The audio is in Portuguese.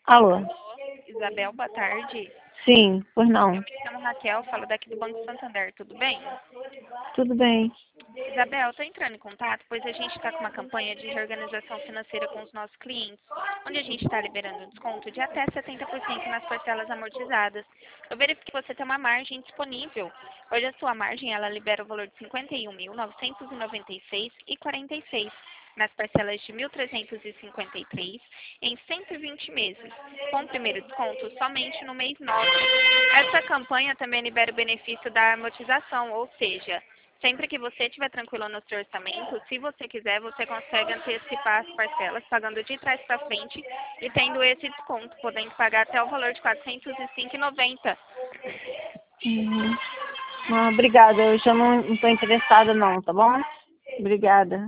Alô? Isabel, boa tarde. Sim, pois não. Eu me chamo Raquel, falo daqui do Banco Santander, tudo bem? Tudo bem. Isabel, estou entrando em contato, pois a gente está com uma campanha de reorganização financeira com os nossos clientes, onde a gente está liberando um desconto de até 70% nas parcelas amortizadas. Eu verifiquei que você tem uma margem disponível. Hoje a sua margem, ela libera o valor de R$ 51.996,46 nas parcelas de R$ 1.353 em 120 meses, com o primeiro desconto somente no mês 9. Essa campanha também libera o benefício da amortização, ou seja, sempre que você estiver tranquilo no seu orçamento, se você quiser, você consegue antecipar as parcelas, pagando de trás para frente e tendo esse desconto, podendo pagar até o valor de R$ 405,90. Uhum. Ah, obrigada, eu já não estou interessada não, tá bom? Obrigada.